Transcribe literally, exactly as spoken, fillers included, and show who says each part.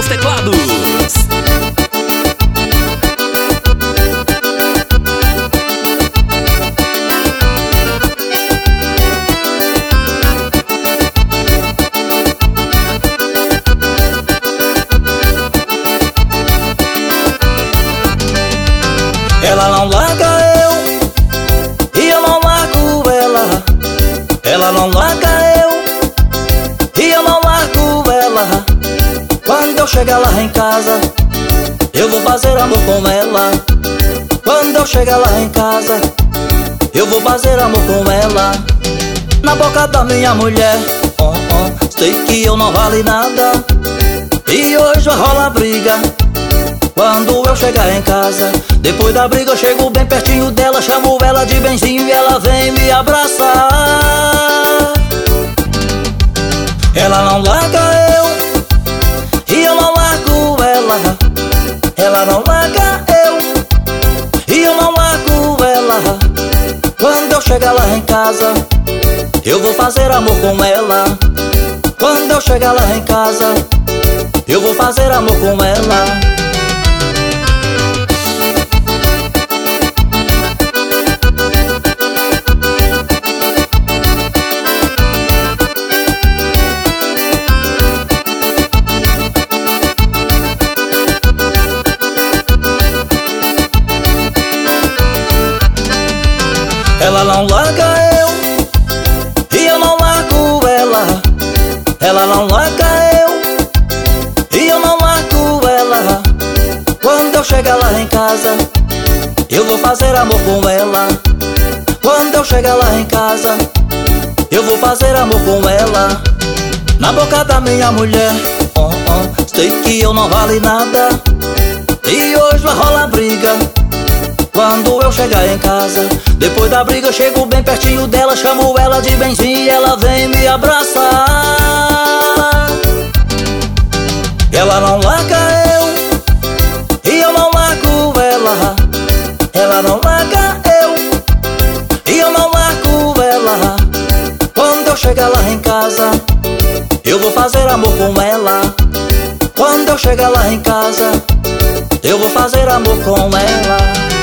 Speaker 1: teclados.
Speaker 2: Ela não larga eu, e eu não largo ela. Ela não larga eu, e eu não largo ela. Quando eu chegar lá em casa, eu vou fazer amor com ela. Quando eu chegar lá em casa, eu vou fazer amor com ela. Na boca da minha mulher, oh, oh, sei que eu não vale nada, e hoje vai rolar briga. Quando eu chegar em casa, depois da briga eu chego bem pertinho dela, chamo ela de benzinho e ela vem me abraçar. Ela não larga eu, e eu não largo ela. Ela não larga eu, e eu não largo ela. Quando eu chegar lá em casa, eu vou fazer amor com ela. Quando eu chegar lá em casa, eu vou fazer amor com ela. Ela não larga eu, e eu não largo ela. Ela não larga eu, e eu não largo ela. Quando eu chegar lá em casa, eu vou fazer amor com ela. Quando eu chegar lá em casa, eu vou fazer amor com ela. Na boca da minha mulher, oh, oh, sei que eu não vale nada, e hoje vai rolar briga. Quando eu chegar em casa, depois da briga eu chego bem pertinho dela, chamo ela de benzinho e ela vem me abraçar. Ela não larga eu, e eu não largo ela. Ela não larga eu, e eu não largo ela. Quando eu chegar lá em casa, eu vou fazer amor com ela. Quando eu chegar lá em casa, eu vou fazer amor com ela.